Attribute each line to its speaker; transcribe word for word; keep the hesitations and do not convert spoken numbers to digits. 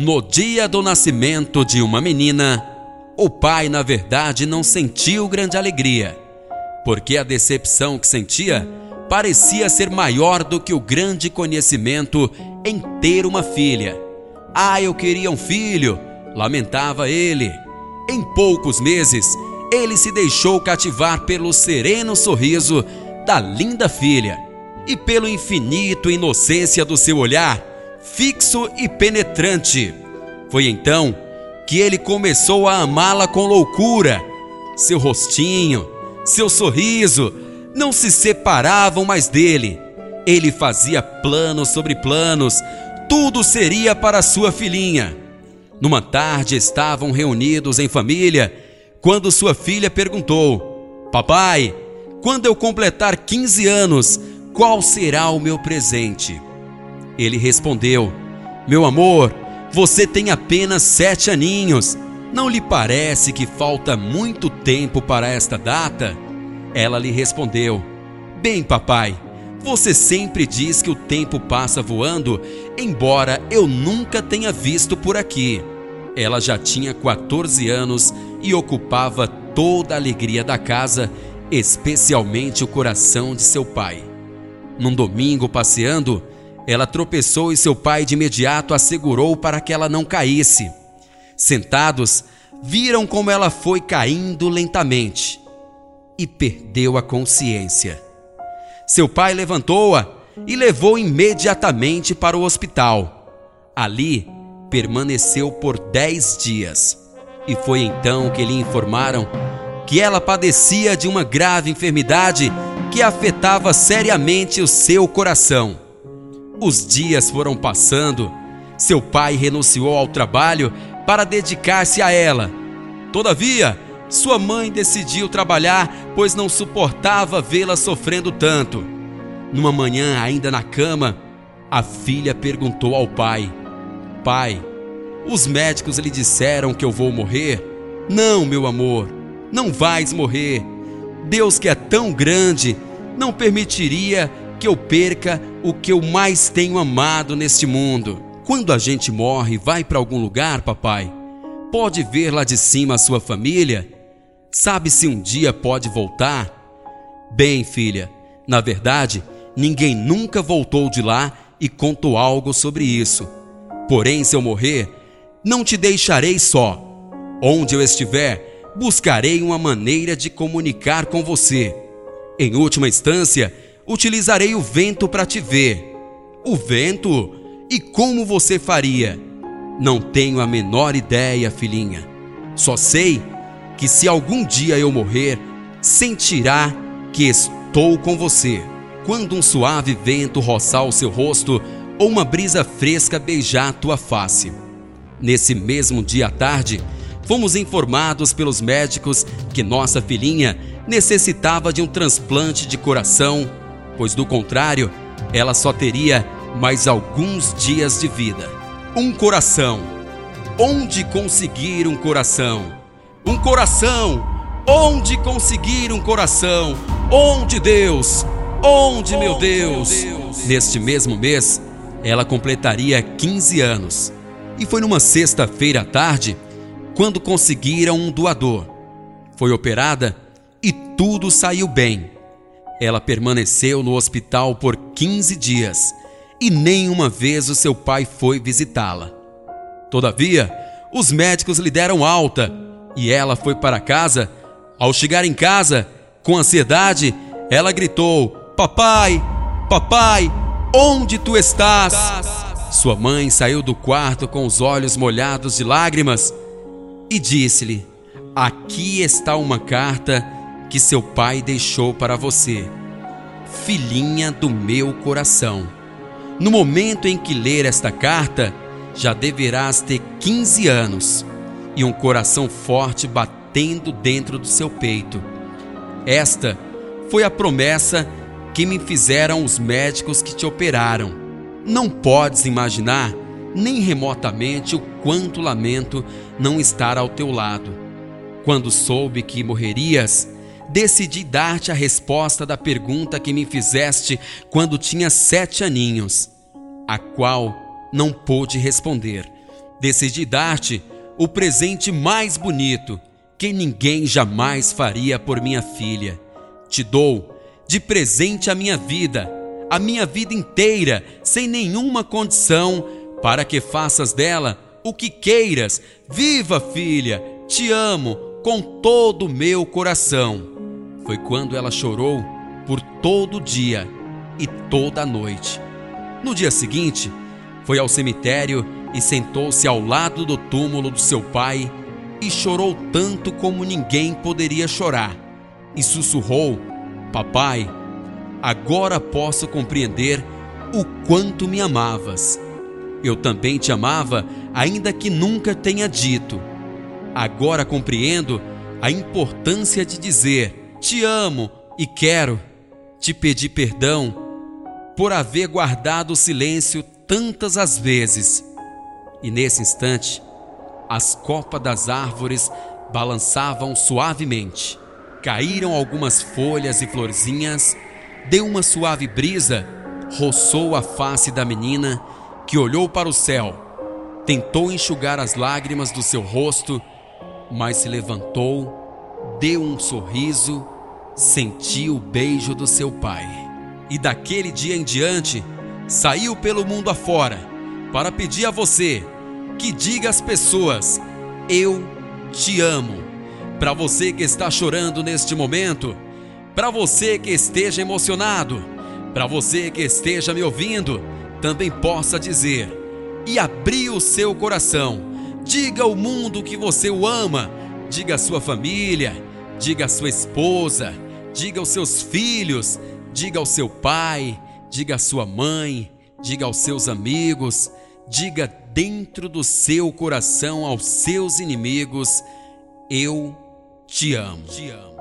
Speaker 1: No dia do nascimento de uma menina, o pai, na verdade, não sentiu grande alegria, porque a decepção que sentia parecia ser maior do que o grande conhecimento em ter uma filha. Ah, eu queria um filho, lamentava ele. Em poucos meses, ele se deixou cativar pelo sereno sorriso da linda filha e pela infinita inocência do seu olhar, fixo e penetrante. Foi então que ele começou a amá-la com loucura. Seu rostinho, seu sorriso não se separavam mais dele. Ele fazia planos sobre planos, tudo seria para sua filhinha. Numa tarde estavam reunidos em família, quando sua filha perguntou: papai, quando eu completar quinze anos, qual será o meu presente? Ele respondeu: meu amor, você tem apenas sete aninhos. Não lhe parece que falta muito tempo para esta data? Ela lhe respondeu: bem, papai, você sempre diz que o tempo passa voando, embora eu nunca tenha visto por aqui. Ela já tinha quatorze anos e ocupava toda a alegria da casa, especialmente o coração de seu pai. Num domingo, passeando, ela tropeçou e seu pai de imediato a segurou para que ela não caísse. Sentados, viram como ela foi caindo lentamente e perdeu a consciência. Seu pai levantou-a e levou imediatamente para o hospital. Ali, permaneceu por dez dias. E foi então que lhe informaram que ela padecia de uma grave enfermidade que afetava seriamente o seu coração. Os dias foram passando. Seu pai renunciou ao trabalho para dedicar-se a ela. Todavia, sua mãe decidiu trabalhar, pois não suportava vê-la sofrendo tanto. Numa manhã, ainda na cama, a filha perguntou ao pai: pai, os médicos lhe disseram que eu vou morrer? Não, meu amor, não vais morrer. Deus, que é tão grande, não permitiria que eu perca o que eu mais tenho amado neste mundo. Quando a gente morre e vai para algum lugar, papai, pode ver lá de cima a sua família? Sabe se um dia pode voltar? Bem, filha, na verdade, ninguém nunca voltou de lá e contou algo sobre isso. Porém, se eu morrer, não te deixarei só. Onde eu estiver, buscarei uma maneira de comunicar com você. Em última instância, utilizarei o vento para te ver. O vento? E como você faria? Não tenho a menor ideia, filhinha. Só sei que se algum dia eu morrer, sentirá que estou com você. Quando um suave vento roçar o seu rosto ou uma brisa fresca beijar tua face. Nesse mesmo dia à tarde, fomos informados pelos médicos que nossa filhinha necessitava de um transplante de coração, pois do contrário, ela só teria mais alguns dias de vida. Um coração. Onde conseguir um coração? Um coração! Onde conseguir um coração? Onde, Deus? Onde, meu Deus? Neste mesmo mês, ela completaria quinze anos. E foi numa sexta-feira à tarde, quando conseguiram um doador. Foi operada e tudo saiu bem. Ela permaneceu no hospital por quinze dias e nenhuma vez o seu pai foi visitá-la. Todavia, os médicos lhe deram alta e ela foi para casa. Ao chegar em casa, com ansiedade, ela gritou: papai, papai, onde tu estás? Sua mãe saiu do quarto com os olhos molhados de lágrimas e disse-lhe: aqui está uma carta que seu pai deixou para você, filhinha do meu coração. No momento em que ler esta carta, já deverás ter quinze anos e um coração forte batendo dentro do seu peito. Esta foi a promessa que me fizeram os médicos que te operaram. Não podes imaginar, nem remotamente, o quanto lamento não estar ao teu lado. Quando soube que morrerias, decidi dar-te a resposta da pergunta que me fizeste quando tinha sete aninhos, a qual não pude responder. decidi dar-te o presente mais bonito que ninguém jamais faria por minha filha. Te dou de presente a minha vida, a minha vida inteira, sem nenhuma condição, para que faças dela o que queiras. Viva, filha, te amo com todo o meu coração. Foi quando ela chorou por todo o dia e toda a noite. No dia seguinte, foi ao cemitério e sentou-se ao lado do túmulo do seu pai e chorou tanto como ninguém poderia chorar. E sussurrou: papai, agora posso compreender o quanto me amavas. Eu também te amava, ainda que nunca tenha dito. Agora compreendo a importância de dizer: te amo e quero te pedir perdão por haver guardado o silêncio tantas as vezes. E nesse instante, as copas das árvores balançavam suavemente. Caíram algumas folhas e florzinhas, deu uma suave brisa, roçou a face da menina, que olhou para o céu, tentou enxugar as lágrimas do seu rosto, mas se levantou, deu um sorriso, sentiu o beijo do seu pai. E daquele dia em diante, saiu pelo mundo afora para pedir a você que diga às pessoas: eu te amo. Para você que está chorando neste momento, para você que esteja emocionado, para você que esteja me ouvindo, também possa dizer e abrir o seu coração. Diga ao mundo que você o ama, diga à sua família, diga à sua esposa, diga aos seus filhos, diga ao seu pai, diga à sua mãe, diga aos seus amigos, diga dentro do seu coração aos seus inimigos: eu te amo. Te amo.